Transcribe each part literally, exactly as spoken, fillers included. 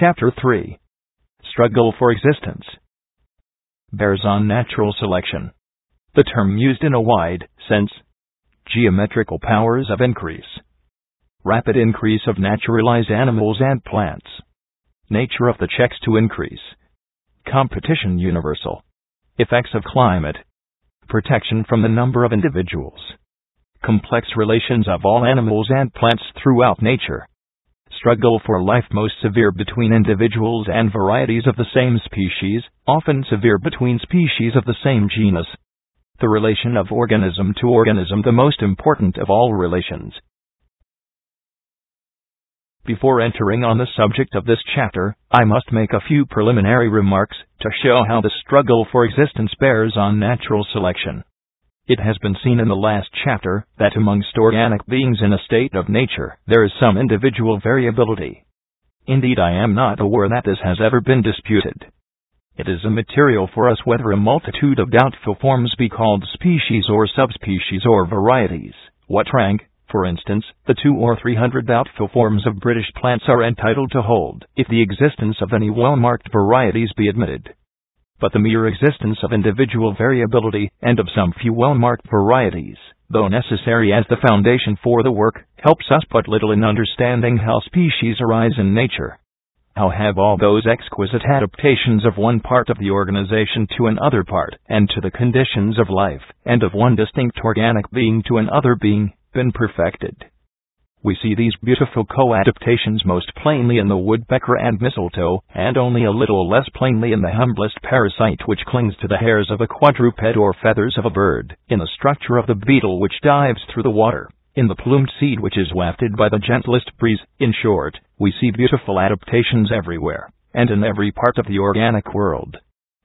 Chapter three. Struggle for Existence. Bears on natural selection. The term used in a wide sense. Geometrical powers of increase. Rapid increase of naturalized animals and plants. Nature of the checks to increase. Competition universal. Effects of climate. Protection from the number of individuals. Complex relations of all animals and plants throughout nature. Struggle for life most severe between individuals and varieties of the same species, often severe between species of the same genus. The relation of organism to organism, the most important of all relations. Before entering on the subject of this chapter, I must make a few preliminary remarks to show how the struggle for existence bears on natural selection. It has been seen in the last chapter that amongst organic beings in a state of nature, there is some individual variability. Indeed, I am not aware that this has ever been disputed. It is immaterial for us whether a multitude of doubtful forms be called species or subspecies or varieties. What rank, for instance, the two or three hundred doubtful forms of British plants are entitled to hold, if the existence of any well-marked varieties be admitted. But the mere existence of individual variability, and of some few well-marked varieties, though necessary as the foundation for the work, helps us but little in understanding how species arise in nature. How have all those exquisite adaptations of one part of the organization to another part, and to the conditions of life, and of one distinct organic being to another being, been perfected? We see these beautiful co-adaptations most plainly in the woodpecker and mistletoe, and only a little less plainly in the humblest parasite which clings to the hairs of a quadruped or feathers of a bird, in the structure of the beetle which dives through the water, in the plumed seed which is wafted by the gentlest breeze. In short, we see beautiful adaptations everywhere, and in every part of the organic world.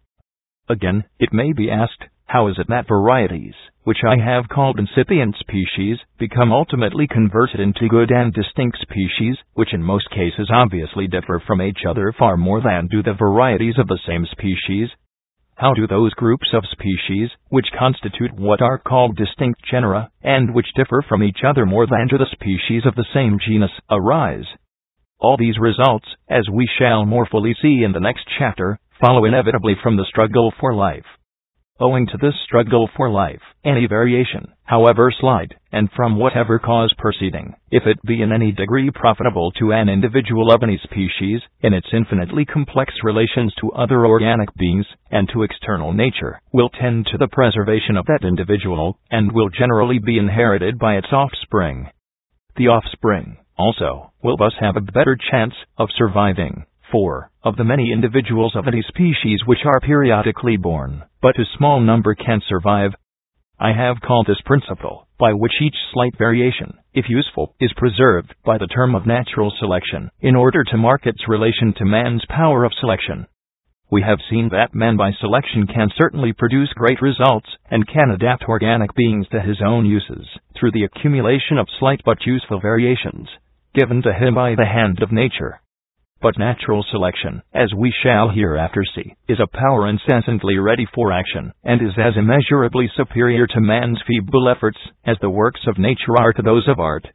Again, it may be asked, how is it that varieties, which I have called incipient species, become ultimately converted into good and distinct species, which in most cases obviously differ from each other far more than do the varieties of the same species? How do those groups of species, which constitute what are called distinct genera, and which differ from each other more than do the species of the same genus, arise? All these results, as we shall more fully see in the next chapter, follow inevitably from the struggle for life. Owing to this struggle for life, any variation, however slight, and from whatever cause proceeding, if it be in any degree profitable to an individual of any species, in its infinitely complex relations to other organic beings, and to external nature, will tend to the preservation of that individual, and will generally be inherited by its offspring. The offspring, also, will thus have a better chance of surviving. For, of the many individuals of any species which are periodically born, but a small number can survive. I have called this principle, by which each slight variation, if useful, is preserved, by the term of natural selection, in order to mark its relation to man's power of selection. We have seen that man by selection can certainly produce great results, and can adapt organic beings to his own uses, through the accumulation of slight but useful variations, given to him by the hand of nature. But natural selection, as we shall hereafter see, is a power incessantly ready for action, and is as immeasurably superior to man's feeble efforts, as the works of nature are to those of art.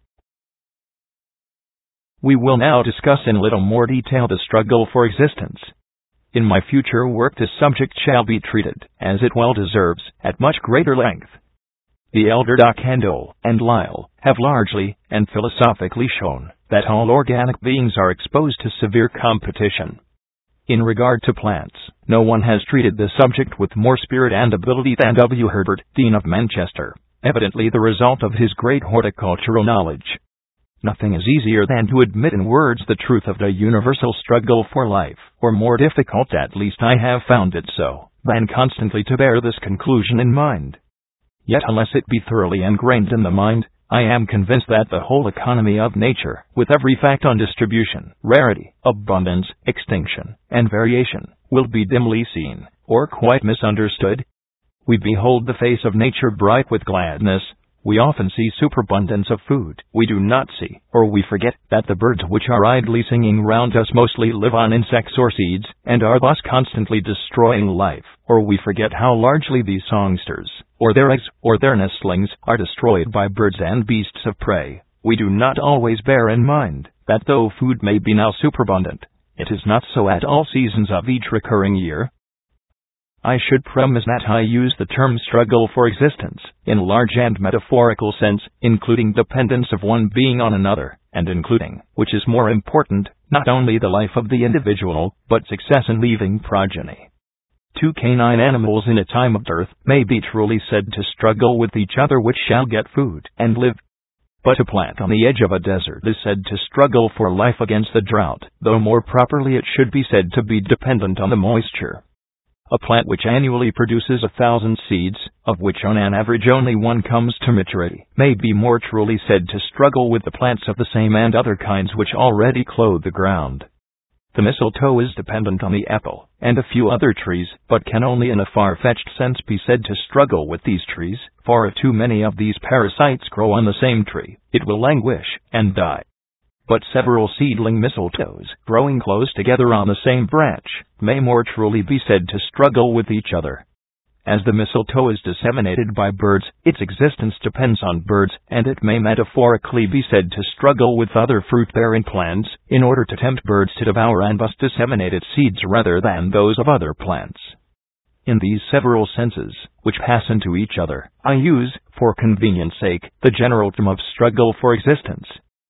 We will now discuss in little more detail the struggle for existence. In my future work this subject shall be treated, as it well deserves, at much greater length. The elder Docandole and Lyell have largely and philosophically shown that all organic beings are exposed to severe competition. In regard to plants, no one has treated this subject with more spirit and ability than W. Herbert, Dean of Manchester, evidently the result of his great horticultural knowledge. Nothing is easier than to admit in words the truth of the universal struggle for life, or more difficult, at least I have found it so, than constantly to bear this conclusion in mind. Yet unless it be thoroughly ingrained in the mind, I am convinced that the whole economy of nature, with every fact on distribution, rarity, abundance, extinction, and variation, will be dimly seen, or quite misunderstood. We behold the face of nature bright with gladness. We often see superabundance of food. We do not see, or we forget, that the birds which are idly singing round us mostly live on insects or seeds, and are thus constantly destroying life. Or we forget how largely these songsters, or their eggs, or their nestlings, are destroyed by birds and beasts of prey. We do not always bear in mind that though food may be now superabundant, It is not so at all seasons of each recurring year. I should premise that I use the term struggle for existence in large and metaphorical sense, including dependence of one being on another, and including, which is more important, not only the life of the individual, but success in leaving progeny. Two canine animals in a time of dearth may be truly said to struggle with each other which shall get food and live. But a plant on the edge of a desert is said to struggle for life against the drought, though more properly it should be said to be dependent on the moisture. A plant which annually produces a thousand seeds, of which on an average only one comes to maturity, may be more truly said to struggle with the plants of the same and other kinds which already clothe the ground. The mistletoe is dependent on the apple, and a few other trees, but can only in a far-fetched sense be said to struggle with these trees, for if too many of these parasites grow on the same tree, it will languish and die. But several seedling mistletoes, growing close together on the same branch, may more truly be said to struggle with each other. As the mistletoe is disseminated by birds, its existence depends on birds, and it may metaphorically be said to struggle with other fruit-bearing plants, in order to tempt birds to devour and thus disseminate its seeds rather than those of other plants. In these several senses, which pass into each other, I use, for convenience sake, the general term of struggle for existence.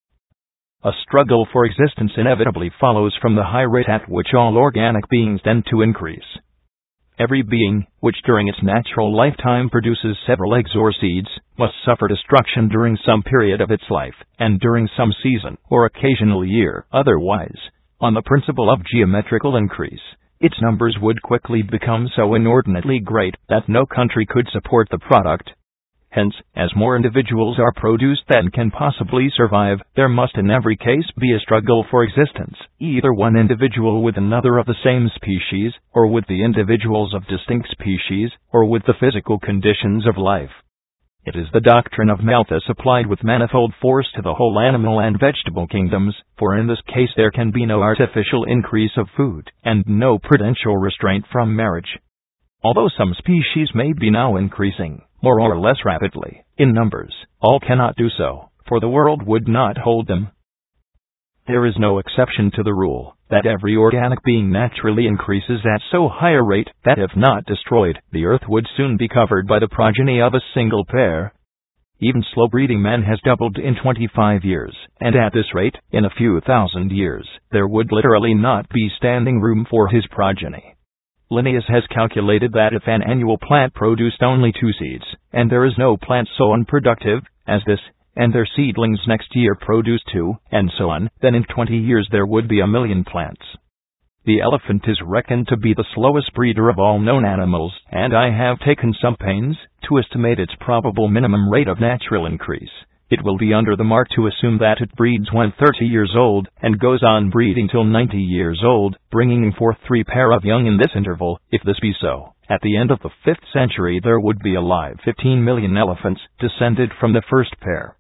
A struggle for existence inevitably follows from the high rate at which all organic beings tend to increase. Every being, which during its natural lifetime produces several eggs or seeds, must suffer destruction during some period of its life, and during some season, or occasional year. Otherwise, on the principle of geometrical increase, its numbers would quickly become so inordinately great that no country could support the product. Hence, as more individuals are produced than can possibly survive, there must in every case be a struggle for existence, either one individual with another of the same species, or with the individuals of distinct species, or with the physical conditions of life. It is the doctrine of Malthus applied with manifold force to the whole animal and vegetable kingdoms, for in this case there can be no artificial increase of food, and no prudential restraint from marriage. Although some species may be now increasing, more or less rapidly, in numbers, all cannot do so, for the world would not hold them. There is no exception to the rule, that every organic being naturally increases at so high a rate that if not destroyed, the earth would soon be covered by the progeny of a single pair. Even slow-breeding man has doubled in twenty-five years, and at this rate, in a few thousand years, there would literally not be standing room for his progeny. Linnaeus has calculated that if an annual plant produced only two seeds, and there is no plant so unproductive as this, and their seedlings next year produce two, and so on, then in twenty years there would be a million plants. The elephant is reckoned to be the slowest breeder of all known animals, and I have taken some pains to estimate its probable minimum rate of natural increase. It will be under the mark to assume that it breeds when thirty years old, and goes on breeding till ninety years old, bringing forth three pair of young in this interval. If this be so, at the end of the fifth century there would be alive fifteen million elephants, descended from the first pair.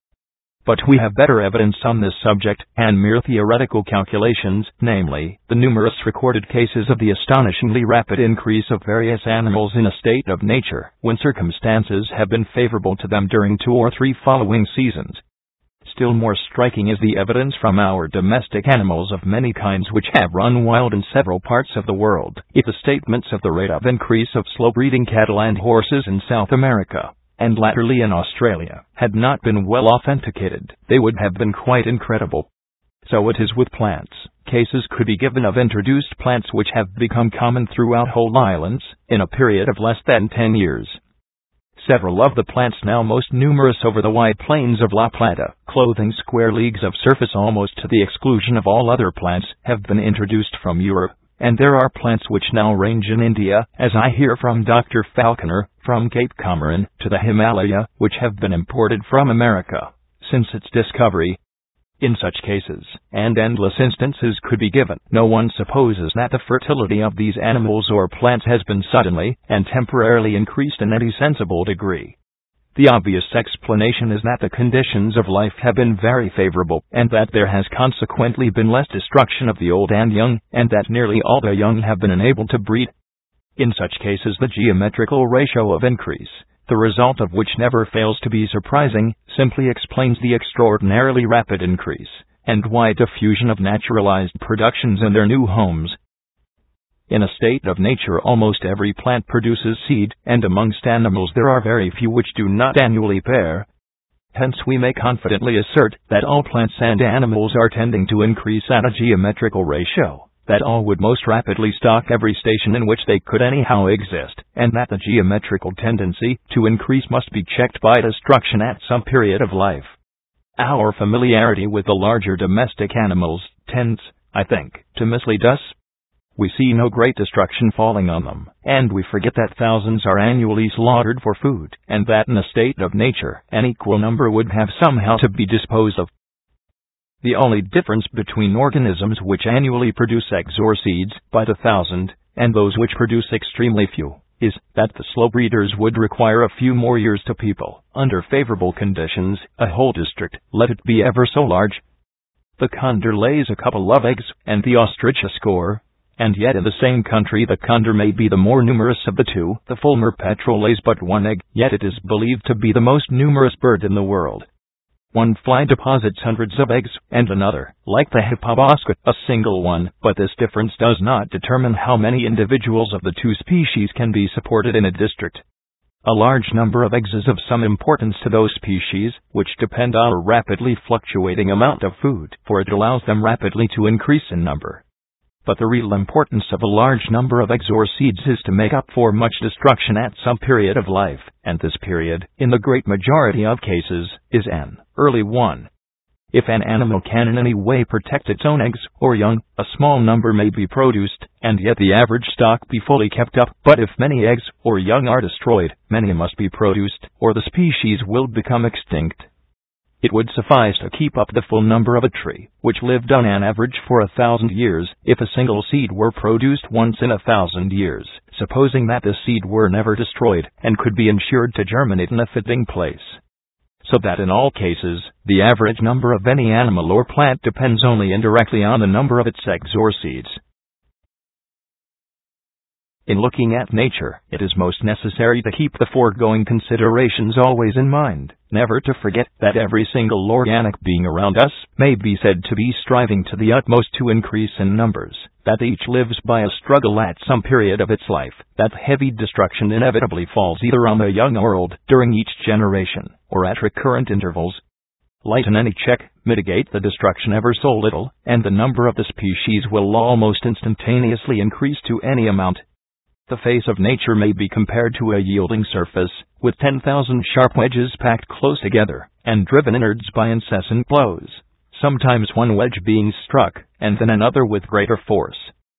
But we have better evidence on this subject, and mere theoretical calculations, namely, the numerous recorded cases of the astonishingly rapid increase of various animals in a state of nature, when circumstances have been favorable to them during two or three following seasons. Still more striking is the evidence from our domestic animals of many kinds which have run wild in several parts of the world. If the statements of the rate of increase of slow-breeding cattle and horses in South America, and latterly in Australia, had not been well authenticated, they would have been quite incredible. So it is with plants. Cases could be given of introduced plants which have become common throughout whole islands, in a period of less than ten years. Several of the plants now most numerous over the wide plains of La Plata, clothing square leagues of surface almost to the exclusion of all other plants, have been introduced from Europe. And there are plants which now range in India, as I hear from Doctor Falconer, from Cape Comorin to the Himalaya, which have been imported from America since its discovery. In such cases, and endless instances could be given, no one supposes that the fertility of these animals or plants has been suddenly and temporarily increased in any sensible degree. The obvious explanation is that the conditions of life have been very favorable, and that there has consequently been less destruction of the old and young, and that nearly all the young have been enabled to breed. In such cases the geometrical ratio of increase, the result of which never fails to be surprising, simply explains the extraordinarily rapid increase, and wide diffusion of naturalized productions in their new homes. In a state of nature, almost every plant produces seed, and amongst animals there are very few which do not annually pair. Hence we may confidently assert that all plants and animals are tending to increase at a geometrical ratio, that all would most rapidly stock every station in which they could anyhow exist, and that the geometrical tendency to increase must be checked by destruction at some period of life. Our familiarity with the larger domestic animals tends, I think, to mislead us. We see no great destruction falling on them, and we forget that thousands are annually slaughtered for food, and that in a state of nature an equal number would have somehow to be disposed of. The only difference between organisms which annually produce eggs or seeds by the thousand, and those which produce extremely few, is that the slow breeders would require a few more years to people, under favorable conditions, a whole district, let it be ever so large. The condor lays a couple of eggs, and the ostrich a score. And yet in the same country the condor may be the more numerous of the two. The fulmar petrel lays but one egg, yet it is believed to be the most numerous bird in the world. One fly deposits hundreds of eggs, and another, like the hippobosca, a single one, but this difference does not determine how many individuals of the two species can be supported in a district. A large number of eggs is of some importance to those species, which depend on a rapidly fluctuating amount of food, for it allows them rapidly to increase in number. But the real importance of a large number of eggs or seeds is to make up for much destruction at some period of life, and this period, in the great majority of cases, is an early one. If an animal can in any way protect its own eggs or young, a small number may be produced, and yet the average stock be fully kept up. But if many eggs or young are destroyed, many must be produced, or the species will become extinct. It would suffice to keep up the full number of a tree, which lived on an average for a thousand years, if a single seed were produced once in a thousand years, supposing that the seed were never destroyed, and could be ensured to germinate in a fitting place. So that in all cases, the average number of any animal or plant depends only indirectly on the number of its eggs or seeds. In looking at nature, it is most necessary to keep the foregoing considerations always in mind, never to forget that every single organic being around us may be said to be striving to the utmost to increase in numbers, that each lives by a struggle at some period of its life, that heavy destruction inevitably falls either on the young or old during each generation, or at recurrent intervals. Lighten any check, mitigate the destruction ever so little, and the number of the species will almost instantaneously increase to any amount. The face of nature may be compared to a yielding surface, with ten thousand sharp wedges packed close together, and driven inwards by incessant blows, sometimes one wedge being struck, and then another with greater force.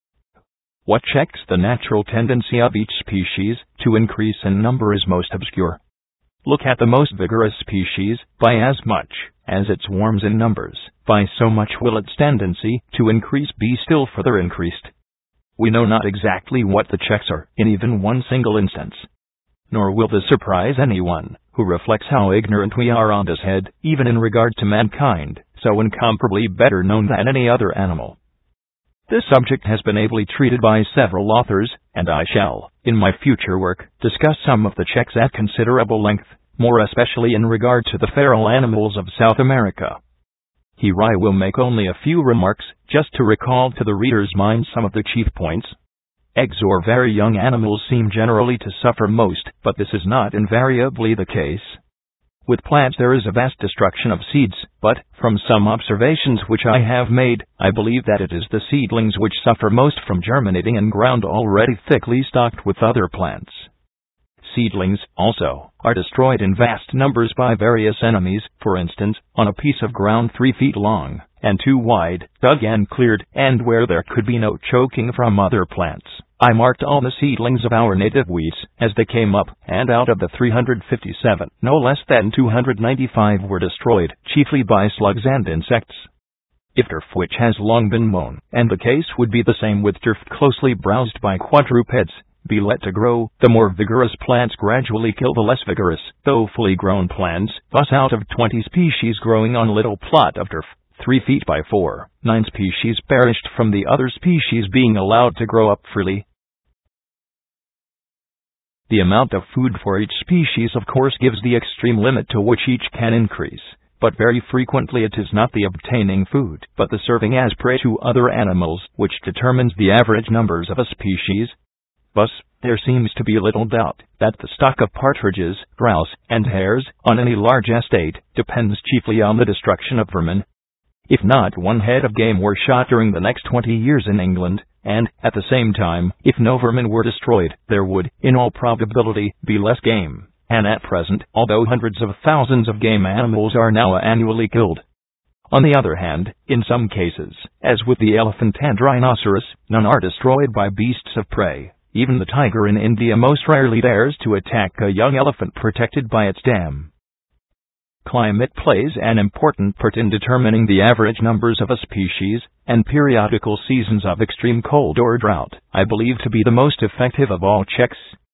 What checks the natural tendency of each species to increase in number is most obscure. Look at the most vigorous species, by as much as it swarms in numbers, by so much will its tendency to increase be still further increased. We know not exactly what the checks are, in even one single instance. Nor will this surprise anyone who reflects how ignorant we are on this head, even in regard to mankind, so incomparably better known than any other animal. This subject has been ably treated by several authors, and I shall, in my future work, discuss some of the checks at considerable length, more especially in regard to the feral animals of South America. Here I will make only a few remarks, just to recall to the reader's mind some of the chief points. Eggs or very young animals seem generally to suffer most, but this is not invariably the case. With plants there is a vast destruction of seeds, but, from some observations which I have made, I believe that it is the seedlings which suffer most from germinating in ground already thickly stocked with other plants. Seedlings, also, are destroyed in vast numbers by various enemies, for instance, on a piece of ground three feet long, and two wide, dug and cleared, and where there could be no choking from other plants. I marked all the seedlings of our native wheats, as they came up, and out of the three hundred fifty-seven, no less than two hundred ninety-five were destroyed, chiefly by slugs and insects. If turf which has long been mown, and the case would be the same with turf closely browsed by quadrupeds, be let to grow, the more vigorous plants gradually kill the less vigorous, though fully grown plants. Thus out of twenty species growing on a little plot of turf, three feet by four, nine species perished from the other species being allowed to grow up freely. The amount of food for each species of course gives the extreme limit to which each can increase, but very frequently it is not the obtaining food, but the serving as prey to other animals, which determines the average numbers of a species. Thus, there seems to be little doubt that the stock of partridges, grouse, and hares, on any large estate, depends chiefly on the destruction of vermin. If not one head of game were shot during the next twenty years in England, and, at the same time, if no vermin were destroyed, there would, in all probability, be less game. And at present, although hundreds of thousands of game animals are now annually killed. On the other hand, in some cases, as with the elephant and rhinoceros, none are destroyed by beasts of prey. Even the tiger in India most rarely dares to attack a young elephant protected by its dam. Climate plays an important part in determining the average numbers of a species, and periodical seasons of extreme cold or drought, I believe to be the most effective of all checks.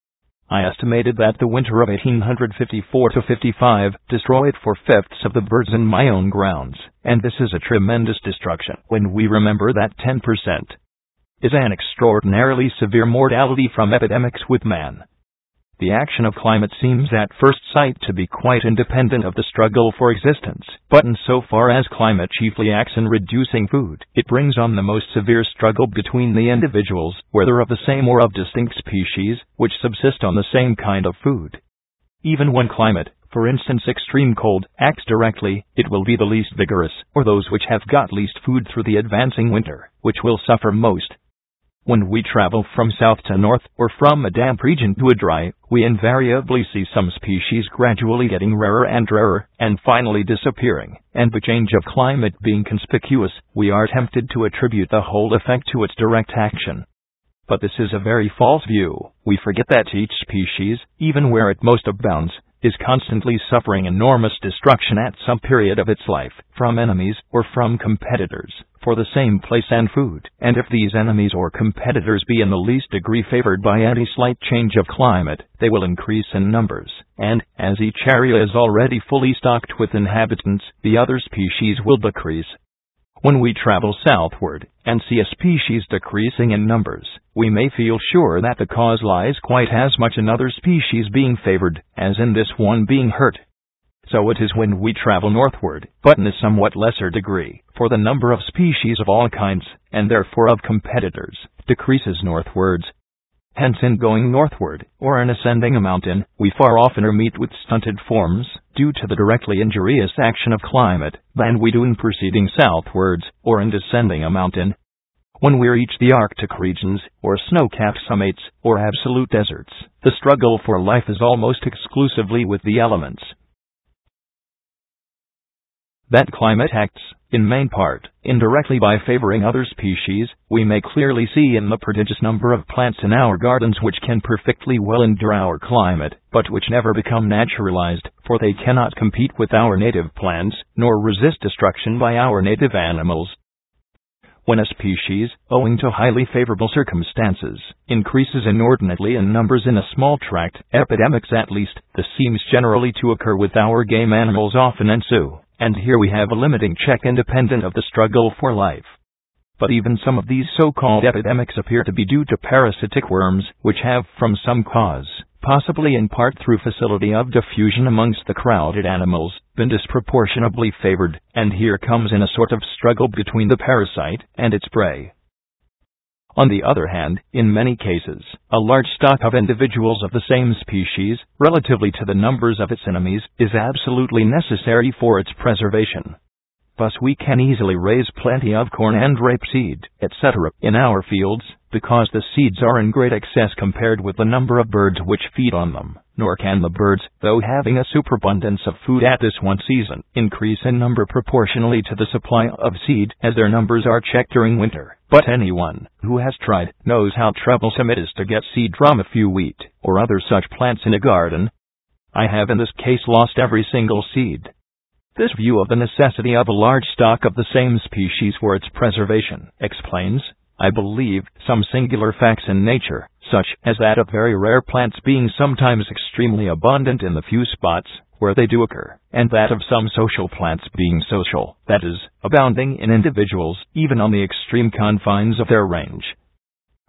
I estimated that the winter of eighteen fifty-four to fifty-five destroyed four-fifths of the birds in my own grounds, and this is a tremendous destruction when we remember that ten percent is an extraordinarily severe mortality from epidemics with man. The action of climate seems at first sight to be quite independent of the struggle for existence, but in so far as climate chiefly acts in reducing food, it brings on the most severe struggle between the individuals, whether of the same or of distinct species, which subsist on the same kind of food. Even when climate, for instance extreme cold, acts directly, it will be the least vigorous, or those which have got least food through the advancing winter, which will suffer most. When we travel from south to north, or from a damp region to a dry, we invariably see some species gradually getting rarer and rarer, and finally disappearing, and the change of climate being conspicuous, we are tempted to attribute the whole effect to its direct action. But this is a very false view. We forget that each species, even where it most abounds, is constantly suffering enormous destruction at some period of its life, from enemies, or from competitors, for the same place and food, and if these enemies or competitors be in the least degree favored by any slight change of climate, they will increase in numbers, and, as each area is already fully stocked with inhabitants, the other species will decrease. When we travel southward, and see a species decreasing in numbers, we may feel sure that the cause lies quite as much in other species being favored, as in this one being hurt. So it is when we travel northward, but in a somewhat lesser degree, for the number of species of all kinds, and therefore of competitors, decreases northwards. Hence in going northward, or in ascending a mountain, we far oftener meet with stunted forms, due to the directly injurious action of climate, than we do in proceeding southwards, or in descending a mountain. When we reach the Arctic regions, or snow-capped summits, or absolute deserts, the struggle for life is almost exclusively with the elements. That climate acts, in main part, indirectly by favoring other species, we may clearly see in the prodigious number of plants in our gardens which can perfectly well endure our climate, but which never become naturalized, for they cannot compete with our native plants, nor resist destruction by our native animals. When a species, owing to highly favorable circumstances, increases inordinately in numbers in a small tract, epidemics at least, this seems generally to occur with our game animals often ensue. And here we have a limiting check independent of the struggle for life. But even some of these so-called epidemics appear to be due to parasitic worms, which have, from some cause, possibly in part through facility of diffusion amongst the crowded animals, been disproportionately favored, and here comes in a sort of struggle between the parasite and its prey. On the other hand, in many cases, a large stock of individuals of the same species, relatively to the numbers of its enemies, is absolutely necessary for its preservation. Thus we can easily raise plenty of corn and rapeseed, et cetera, in our fields, because the seeds are in great excess compared with the number of birds which feed on them, nor can the birds, though having a superabundance of food at this one season, increase in number proportionally to the supply of seed, as their numbers are checked during winter. But anyone who has tried knows how troublesome it is to get seed from a few wheat, or other such plants in a garden. I have in this case lost every single seed. This view of the necessity of a large stock of the same species for its preservation explains, I believe, some singular facts in nature, such as that of very rare plants being sometimes extremely abundant in the few spots where they do occur, and that of some social plants being social, that is, abounding in individuals, even on the extreme confines of their range.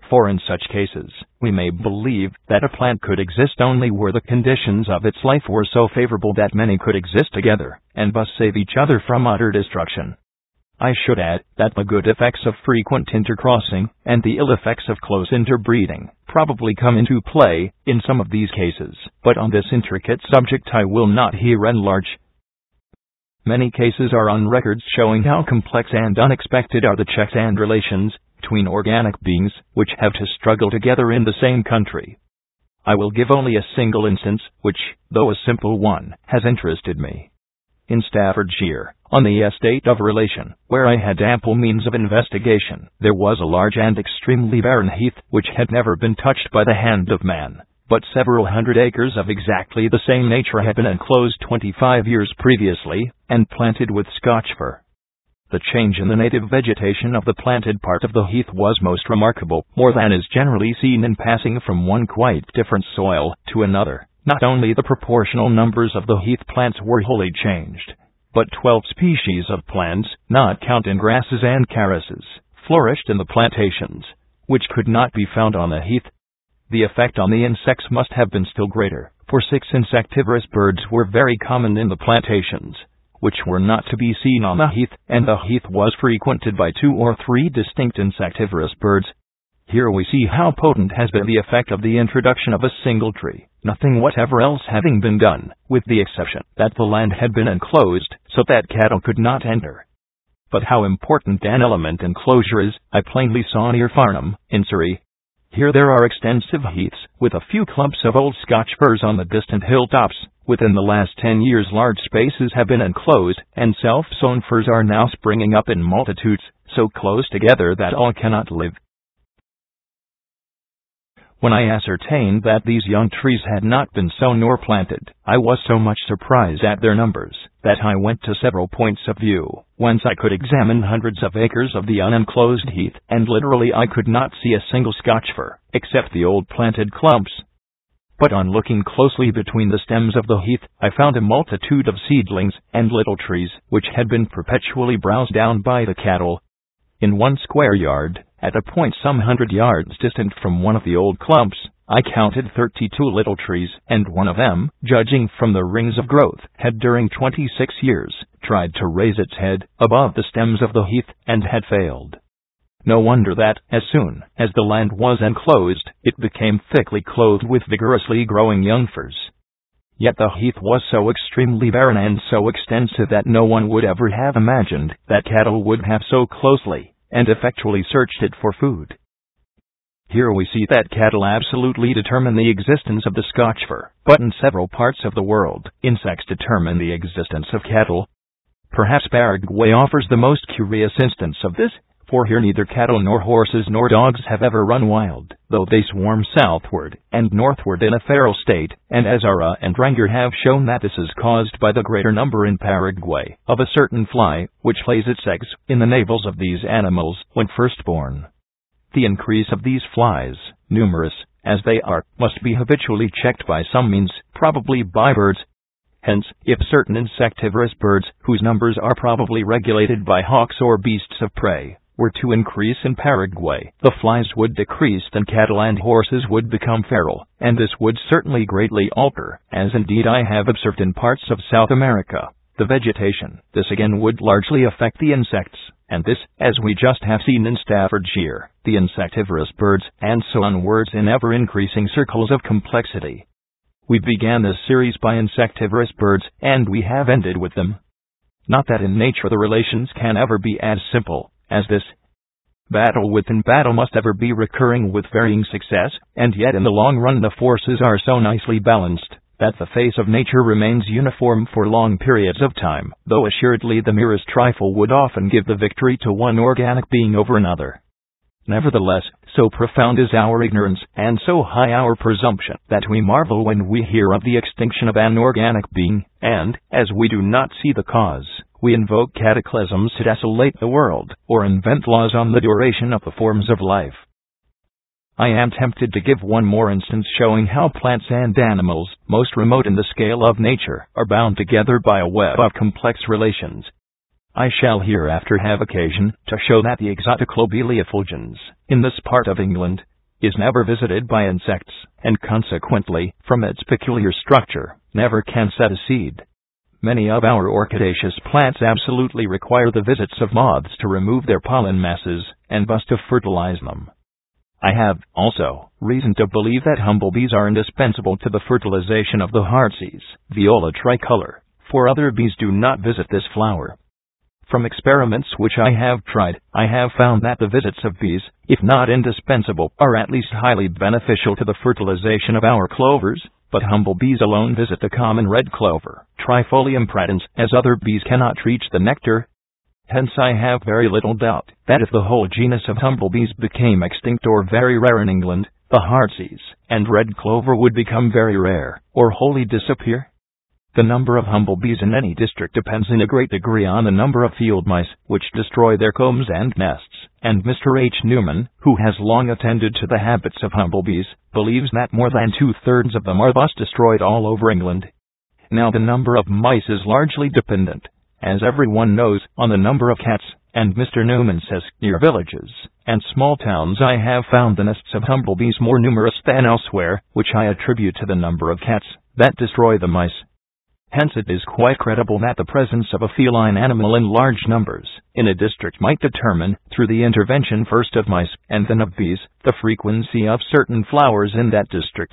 For in such cases, we may believe that a plant could exist only where the conditions of its life were so favorable that many could exist together, and thus save each other from utter destruction. I should add that the good effects of frequent intercrossing, and the ill effects of close interbreeding, probably come into play in some of these cases, but on this intricate subject I will not here enlarge. Many cases are on record showing how complex and unexpected are the checks and relations between organic beings which have to struggle together in the same country. I will give only a single instance, which, though a simple one, has interested me. In Staffordshire, on the estate of a relation, where I had ample means of investigation, there was a large and extremely barren heath which had never been touched by the hand of man, but several hundred acres of exactly the same nature had been enclosed twenty-five years previously, and planted with Scotch fir. The change in the native vegetation of the planted part of the heath was most remarkable, more than is generally seen in passing from one quite different soil to another. Not only the proportional numbers of the heath plants were wholly changed, but twelve species of plants, not counting grasses and carices, flourished in the plantations, which could not be found on the heath. The effect on the insects must have been still greater, for six insectivorous birds were very common in the plantations, which were not to be seen on the heath, and the heath was frequented by two or three distinct insectivorous birds. Here we see how potent has been the effect of the introduction of a single tree, nothing whatever else having been done, with the exception that the land had been enclosed so that cattle could not enter. But how important an element enclosure is, I plainly saw near Farnham, in Surrey. Here there are extensive heaths, with a few clumps of old Scotch firs on the distant hilltops. Within the last ten years large spaces have been enclosed, and self-sown firs are now springing up in multitudes, so close together that all cannot live. When I ascertained that these young trees had not been sown nor planted, I was so much surprised at their numbers, that I went to several points of view, whence I could examine hundreds of acres of the unenclosed heath, and literally I could not see a single Scotch fir, except the old planted clumps. But on looking closely between the stems of the heath, I found a multitude of seedlings and little trees, which had been perpetually browsed down by the cattle. In one square yard, at a point some hundred yards distant from one of the old clumps, I counted thirty-two little trees, and one of them, judging from the rings of growth, had during twenty-six years tried to raise its head above the stems of the heath, and had failed. No wonder that, as soon as the land was enclosed, it became thickly clothed with vigorously growing young firs. Yet the heath was so extremely barren and so extensive that no one would ever have imagined that cattle would have so closely and effectually searched it for food. Here we see that cattle absolutely determine the existence of the Scotch fir, but in several parts of the world, insects determine the existence of cattle. Perhaps Paraguay offers the most curious instance of this, for here neither cattle nor horses nor dogs have ever run wild, though they swarm southward and northward in a feral state, and Azara and Ranger have shown that this is caused by the greater number in Paraguay of a certain fly, which lays its eggs in the navels of these animals when first born. The increase of these flies, numerous as they are, must be habitually checked by some means, probably by birds. Hence, if certain insectivorous birds, whose numbers are probably regulated by hawks or beasts of prey, were to increase in Paraguay, the flies would decrease and cattle and horses would become feral, and this would certainly greatly alter, as indeed I have observed in parts of South America, the vegetation. This again would largely affect the insects, and this, as we just have seen in Staffordshire, the insectivorous birds, and so onwards in ever-increasing circles of complexity. We began this series by insectivorous birds, and we have ended with them. Not that in nature the relations can ever be as simple as this. Battle within battle must ever be recurring with varying success, and yet in the long run the forces are so nicely balanced that the face of nature remains uniform for long periods of time, though assuredly the merest trifle would often give the victory to one organic being over another. Nevertheless, so profound is our ignorance, and so high our presumption, that we marvel when we hear of the extinction of an organic being, and, as we do not see the cause, we invoke cataclysms to desolate the world, or invent laws on the duration of the forms of life. I am tempted to give one more instance showing how plants and animals, most remote in the scale of nature, are bound together by a web of complex relations. I shall hereafter have occasion to show that the exotic lobelia fulgens, in this part of England, is never visited by insects, and consequently, from its peculiar structure, never can set a seed. Many of our orchidaceous plants absolutely require the visits of moths to remove their pollen masses, and thus to fertilize them. I have, also, reason to believe that humblebees are indispensable to the fertilization of the heartsease, Viola tricolor, for other bees do not visit this flower. From experiments which I have tried, I have found that the visits of bees, if not indispensable, are at least highly beneficial to the fertilization of our clovers, but humblebees alone visit the common red clover, Trifolium pratense, as other bees cannot reach the nectar. Hence I have very little doubt that if the whole genus of humblebees became extinct or very rare in England, the heartsease and red clover would become very rare, or wholly disappear. The number of humblebees in any district depends in a great degree on the number of field mice, which destroy their combs and nests, and Mister H. Newman, who has long attended to the habits of humblebees, believes that more than two-thirds of them are thus destroyed all over England. Now the number of mice is largely dependent, as everyone knows, on the number of cats, and Mister Newman says, near villages and small towns I have found the nests of humblebees more numerous than elsewhere, which I attribute to the number of cats that destroy the mice. Hence it is quite credible that the presence of a feline animal in large numbers in a district might determine, through the intervention first of mice and then of bees, the frequency of certain flowers in that district.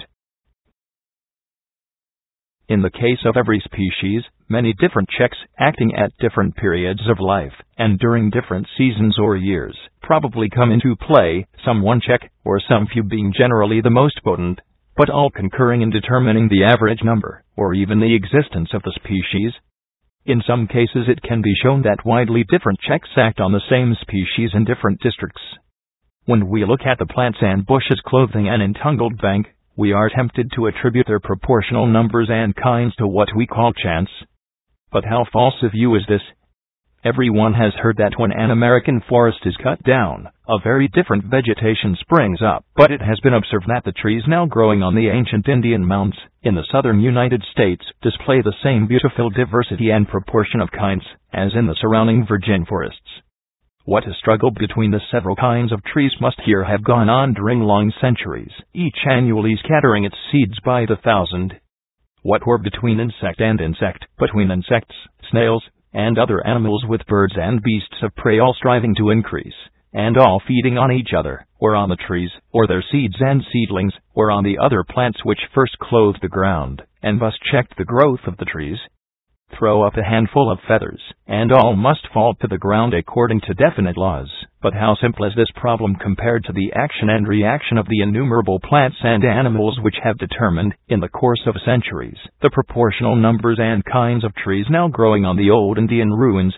In the case of every species, many different checks, acting at different periods of life and during different seasons or years, probably come into play, some one check, or some few being generally the most potent, but all concurring in determining the average number, or even the existence of the species. In some cases it can be shown that widely different checks act on the same species in different districts. When we look at the plants and bushes clothing an entangled bank, we are tempted to attribute their proportional numbers and kinds to what we call chance. But how false a view is this? Everyone has heard that when an American forest is cut down, a very different vegetation springs up, but it has been observed that the trees now growing on the ancient Indian mounds in the southern United States display the same beautiful diversity and proportion of kinds as in the surrounding virgin forests. What a struggle between the several kinds of trees must here have gone on during long centuries, each annually scattering its seeds by the thousand. What war between insect and insect, between insects, snails, and other animals with birds and beasts of prey all striving to increase, and all feeding on each other, or on the trees, or their seeds and seedlings, or on the other plants which first clothed the ground, and thus checked the growth of the trees. Throw up a handful of feathers, and all must fall to the ground according to definite laws. But how simple is this problem compared to the action and reaction of the innumerable plants and animals which have determined, in the course of centuries, the proportional numbers and kinds of trees now growing on the old Indian ruins.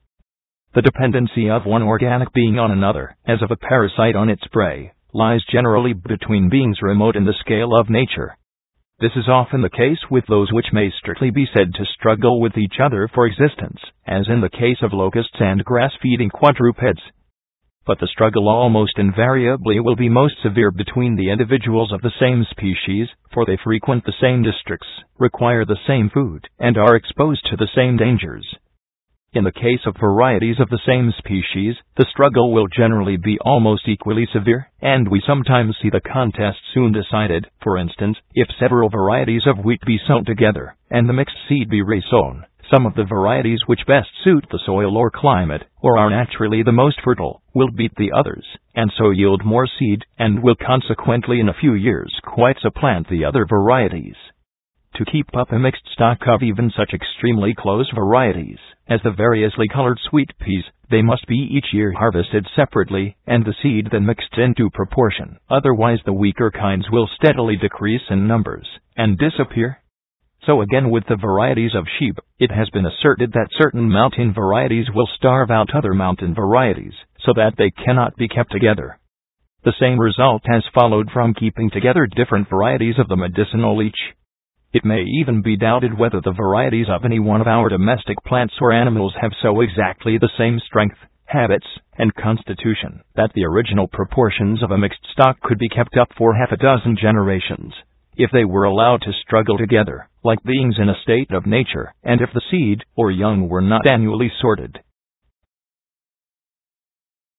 The dependency of one organic being on another, as of a parasite on its prey, lies generally between beings remote in the scale of nature. This is often the case with those which may strictly be said to struggle with each other for existence, as in the case of locusts and grass-feeding quadrupeds. But the struggle almost invariably will be most severe between the individuals of the same species, for they frequent the same districts, require the same food, and are exposed to the same dangers. In the case of varieties of the same species, the struggle will generally be almost equally severe, and we sometimes see the contest soon decided. For instance, if several varieties of wheat be sown together, and the mixed seed be resown, some of the varieties which best suit the soil or climate, or are naturally the most fertile, will beat the others, and so yield more seed, and will consequently in a few years quite supplant the other varieties. To keep up a mixed stock of even such extremely close varieties as the variously colored sweet peas, they must be each year harvested separately, and the seed then mixed into proportion. Otherwise the weaker kinds will steadily decrease in numbers, and disappear. So again with the varieties of sheep, it has been asserted that certain mountain varieties will starve out other mountain varieties, so that they cannot be kept together. The same result has followed from keeping together different varieties of the medicinal leech. It may even be doubted whether the varieties of any one of our domestic plants or animals have so exactly the same strength, habits, and constitution, that the original proportions of a mixed stock could be kept up for half a dozen generations, if they were allowed to struggle together, like beings in a state of nature, and if the seed or young were not annually sorted.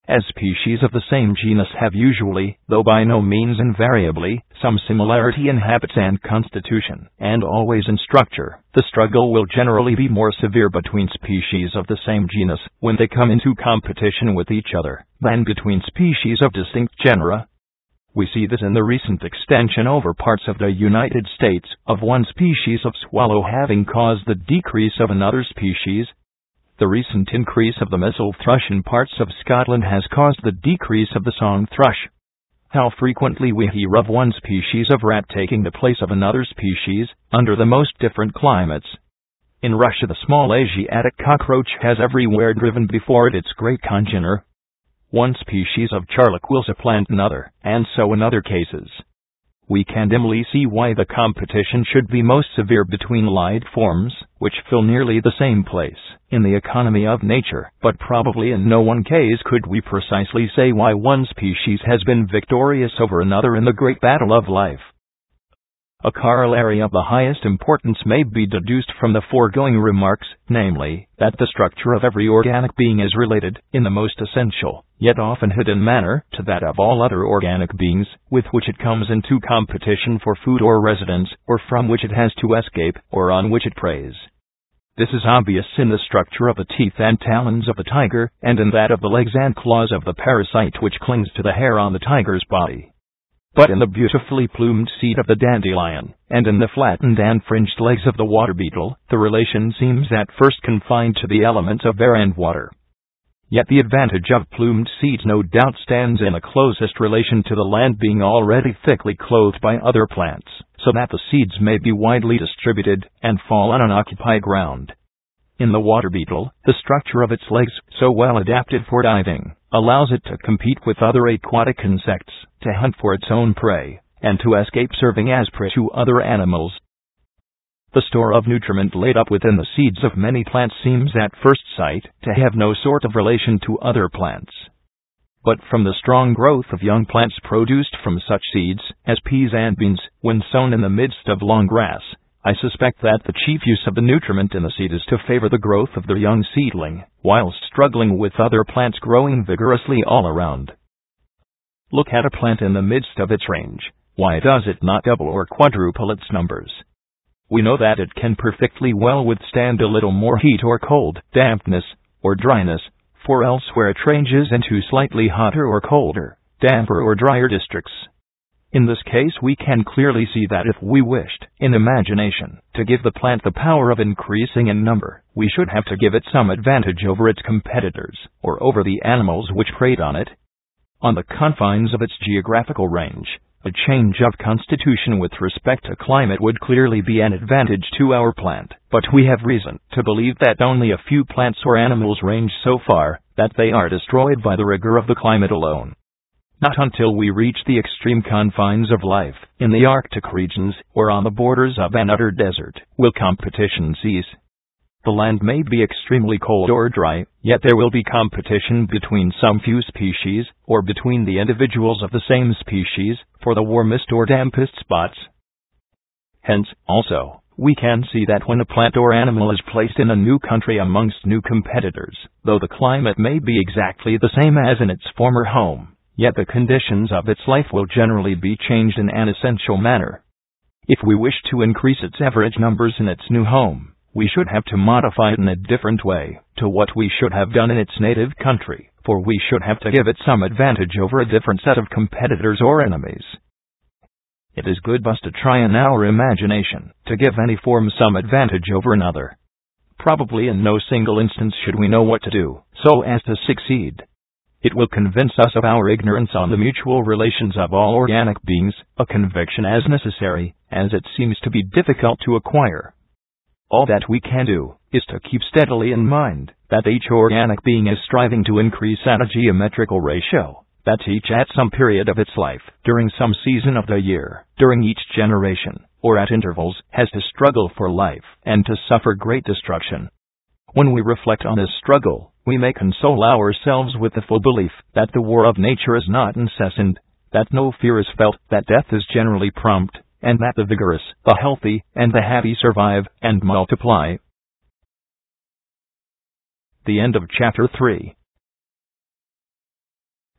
as species of the same genus have usually, though by no means invariably, some similarity in habits and constitution, and always in structure, the struggle will generally be more severe between species of the same genus, when they come into competition with each other, than between species of distinct genera. We see this in the recent extension over parts of the United States, of one species of swallow having caused the decrease of another species. The recent increase of the missel thrush in parts of Scotland has caused the decrease of the song thrush. How frequently we hear of one species of rat taking the place of another species, under the most different climates. In Russia the small Asiatic cockroach has everywhere driven before it its great congener. One species of charlock will supplant another, and so in other cases. We can dimly see why the competition should be most severe between allied forms, which fill nearly the same place in the economy of nature, but probably in no one case could we precisely say why one species has been victorious over another in the great battle of life. A corollary of the highest importance may be deduced from the foregoing remarks, namely, that the structure of every organic being is related, in the most essential, yet often hidden manner, to that of all other organic beings, with which it comes into competition for food or residence, or from which it has to escape, or on which it preys. This is obvious in the structure of the teeth and talons of the tiger, and in that of the legs and claws of the parasite which clings to the hair on the tiger's body. But in the beautifully plumed seed of the dandelion, and in the flattened and fringed legs of the water beetle, the relation seems at first confined to the elements of air and water. Yet the advantage of plumed seeds no doubt stands in the closest relation to the land being already thickly clothed by other plants, so that the seeds may be widely distributed, and fall on unoccupied ground. In the water beetle, the structure of its legs, so well adapted for diving, allows it to compete with other aquatic insects, to hunt for its own prey, and to escape serving as prey to other animals. The store of nutriment laid up within the seeds of many plants seems at first sight to have no sort of relation to other plants. But from the strong growth of young plants produced from such seeds, as peas and beans, when sown in the midst of long grass, I suspect that the chief use of the nutriment in the seed is to favor the growth of the young seedling, whilst struggling with other plants growing vigorously all around. Look at a plant in the midst of its range. Why does it not double or quadruple its numbers? We know that it can perfectly well withstand a little more heat or cold, dampness, or dryness, for elsewhere it ranges into slightly hotter or colder, damper or drier districts. In this case we can clearly see that if we wished, in imagination, to give the plant the power of increasing in number, we should have to give it some advantage over its competitors, or over the animals which preyed on it. On the confines of its geographical range, a change of constitution with respect to climate would clearly be an advantage to our plant, but we have reason to believe that only a few plants or animals range so far that they are destroyed by the rigor of the climate alone. Not until we reach the extreme confines of life, in the Arctic regions, or on the borders of an utter desert, will competition cease. The land may be extremely cold or dry, yet there will be competition between some few species, or between the individuals of the same species, for the warmest or dampest spots. Hence, also, we can see that when a plant or animal is placed in a new country amongst new competitors, though the climate may be exactly the same as in its former home, yet the conditions of its life will generally be changed in an essential manner. If we wish to increase its average numbers in its new home, we should have to modify it in a different way to what we should have done in its native country, for we should have to give it some advantage over a different set of competitors or enemies. It is good thus to try in our imagination to give any form some advantage over another. Probably in no single instance should we know what to do so as to succeed. It will convince us of our ignorance on the mutual relations of all organic beings, a conviction as necessary as it seems to be difficult to acquire. All that we can do is to keep steadily in mind that each organic being is striving to increase at a geometrical ratio, that each at some period of its life, during some season of the year, during each generation, or at intervals, has to struggle for life and to suffer great destruction. When we reflect on this struggle, we may console ourselves with the full belief that the war of nature is not incessant, that no fear is felt, that death is generally prompt, and that the vigorous, the healthy, and the happy survive and multiply. The end of chapter three.